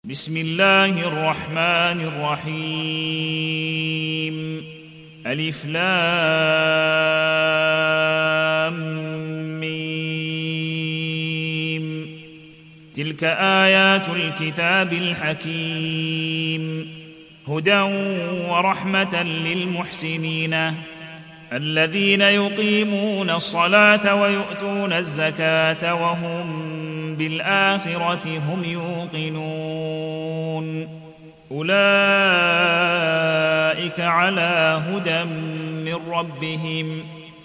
بسم الله الرحمن الرحيم. ألف لام ميم. تلك آيات الكتاب الحكيم، هدى ورحمة للمحسنين الذين يقيمون الصلاة ويؤتون الزكاة وهم بالآخرة هم يوقنون. أولئك على هدى من ربهم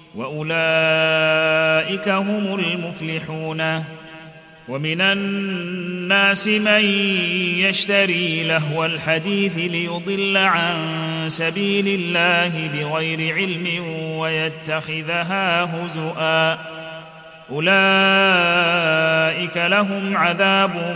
وأولئك هم المفلحون. ومن الناس من يشتري لهو الحديث ليضل عن سبيل الله بغير علم ويتخذها هزؤا، أولئك لهم عذاب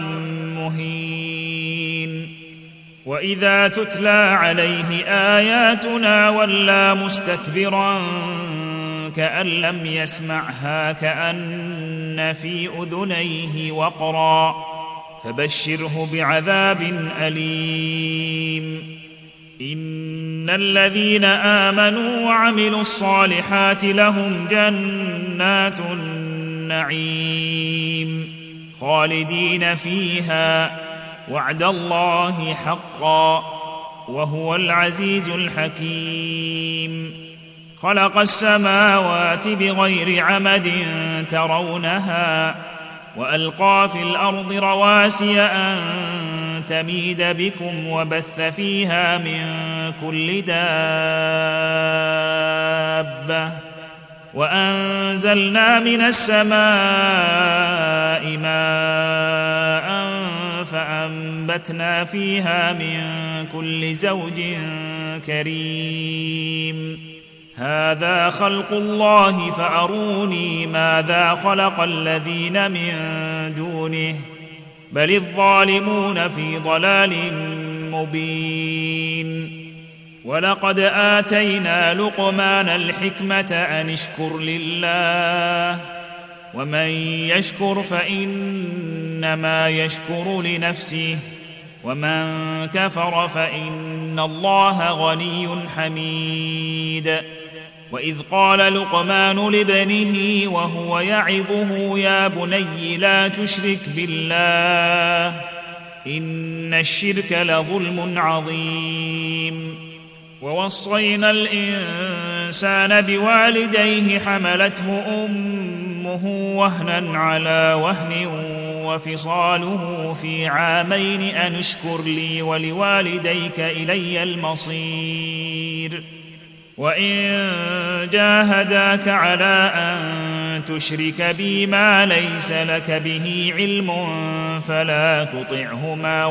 مهين. وإذا تتلى عليه آياتنا ولى مستكبرا كأن لم يسمعها كأن في أذنيه وقرا، فبشره بعذاب أليم. إن الذين آمنوا وعملوا الصالحات لهم جنات النعيم خالدين فيها، وعد الله حقا وهو العزيز الحكيم. خلق السماوات بغير عمد ترونها وألقى في الأرض رواسي أن تميد بكم وبث فيها من كل دابة، وأنزلنا من السماء ماء فأنبتنا فيها من كل زوج كريم. هذا خلق الله فأروني ماذا خلق الذين من دونه، بل الظالمون في ضلال مبين. ولقد آتينا لقمان الحكمة أن اشكر لله، ومن يشكر فإنما يشكر لنفسه، ومن كفر فإن الله غني حميد. وإذ قال لقمان لابنه وهو يعظه يا بني لا تشرك بالله إن الشرك لظلم عظيم. ووصينا الإنسان بوالديه حملته أمه وهنا على وهن وفصاله في عامين أن اشكر لي ولوالديك إلي المصير. وإن جاهداك على أن تشرك بي ما ليس لك به علم فلا تطعهما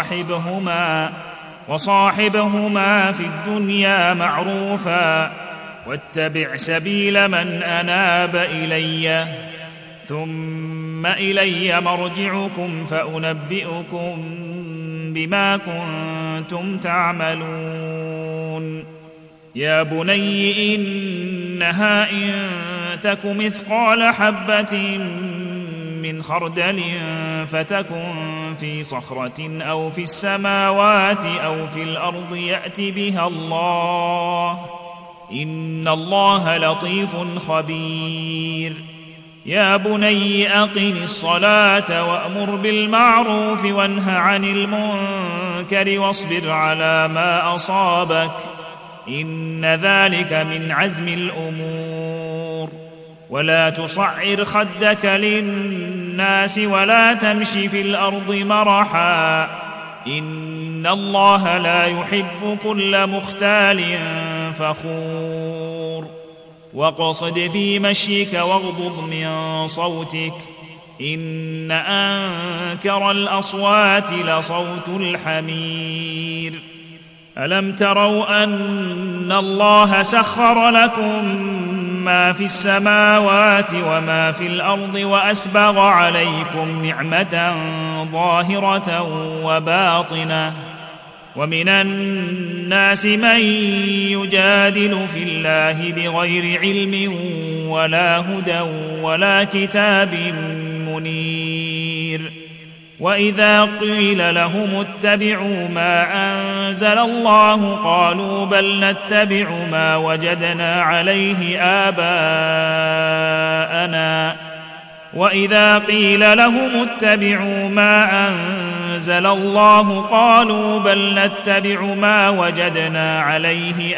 وصاحبهما في الدنيا معروفا، واتبع سبيل من أناب إلي، ثم إلي مرجعكم فأنبئكم بما كنتم تعملون. يا بني إنها إن تك مثقال حبة من خردل فتكن في صخرة أو في السماوات أو في الأرض يأت بها الله، إن الله لطيف خبير. يا بني أقم الصلاة وأمر بالمعروف وانه عن المنكر واصبر على ما أصابك، إن ذلك من عزم الأمور. ولا تصعر خدك للناس ولا تمش في الأرض مرحا، إن الله لا يحب كل مختال فخور. واقصد في مشيك واغضض من صوتك، إن أنكر الأصوات لصوت الحمير. ألم تروا أن الله سخر لكم ما في السماوات وما في الأرض وأسبغ عليكم نعمة ظاهرة وباطنة، ومن الناس من يجادل في الله بغير علم ولا هدى ولا كتاب منير. وإذا قيل لهم اتبعوا ما أنزل الله قالوا بل نتبع ما وجدنا عليه آباءنا وإذا قيل لهم اتبعوا ما أنزل الله قالوا بل نتبع ما وجدنا عليه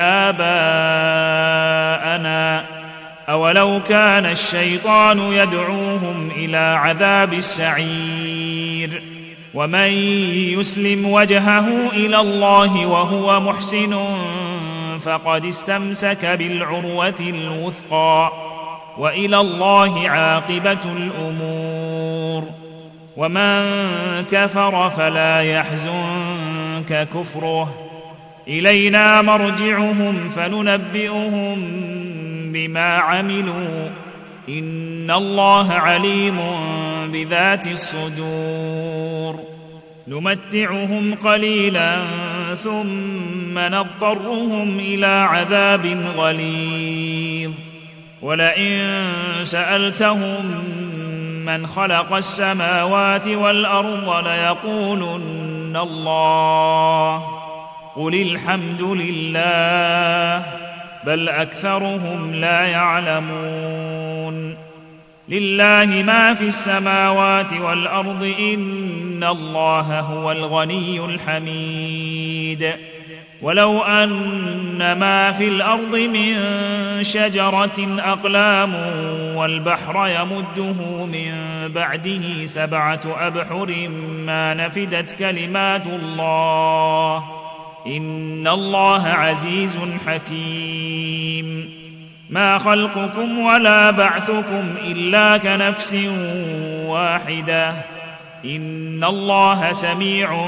آباءنا أولو كان الشيطان يدعوهم إلى عذاب السعير ومن يسلم وجهه إلى الله وهو محسن فقد استمسك بالعروة الوثقى وإلى الله عاقبة الأمور ومن كفر فلا يحزنك كفره إلينا مرجعهم فننبئهم بما عملوا إن الله عليم بذات الصدور نمتعهم قليلا ثم نضطرهم إلى عذاب غليظ ولئن سألتهم من خلق السماوات والأرض ليقولن الله قل الحمد لله بل أكثرهم لا يعلمون لله ما في السماوات والأرض إن الله هو الغني الحميد ولو أن ما في الأرض من شجرة أقلام والبحر يمده من بعده 7 أبحر ما نفدت كلمات الله إن الله عزيز حكيم ما خلقكم ولا بعثكم إلا كنفس واحدة إن الله سميع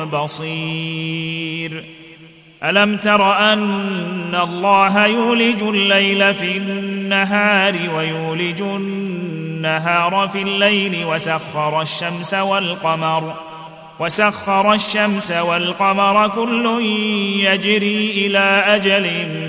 بصير ألم تر أن الله يولج الليل في النهار ويولج النهار في الليل وسخر الشمس والقمر كل يجري إلى أجل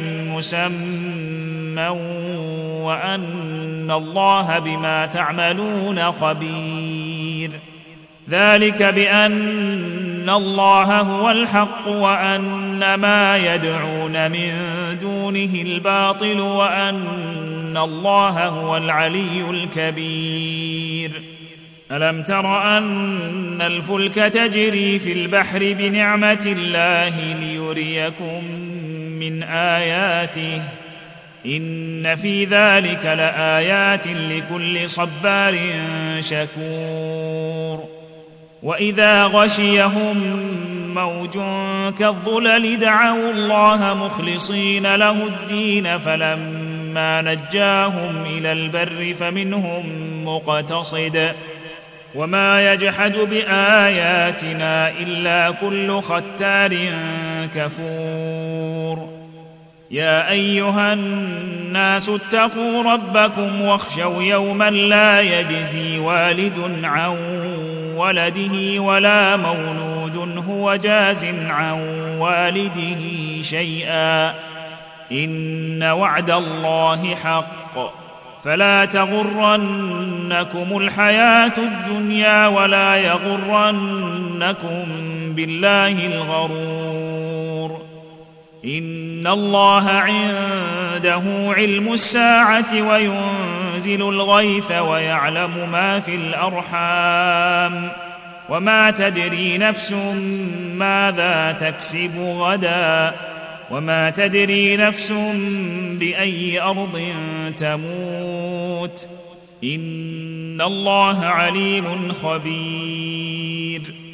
مسمى وأن الله بما تعملون خبير ذلك بأن الله هو الحق وأن ما يدعون من دونه الباطل وأن الله هو العلي الكبير ألم تر أن الفلك تجري في البحر بنعمة الله ليريكم من آياته إن في ذلك لآيات لكل صبار شكور وإذا غشيهم موج كالظلل دعوا الله مخلصين له الدين فلما نجاهم إلى البر فمنهم مقتصد وما يجحد بآياتنا إلا كل ختار كفور يا أيها الناس اتقوا ربكم واخشوا يوما لا يجزي والد عن ولده ولا مولود هو جاز عن والده شيئا إن وعد الله حق فلا تغرنكم الحياة الدنيا ولا يغرنكم بالله الغرور إن الله عنده علم الساعة وينزل الغيث ويعلم ما في الأرحام وما تدري نفس ماذا تكسب غدا وما تدري نفس بأي أرض تموت إن الله عليم خبير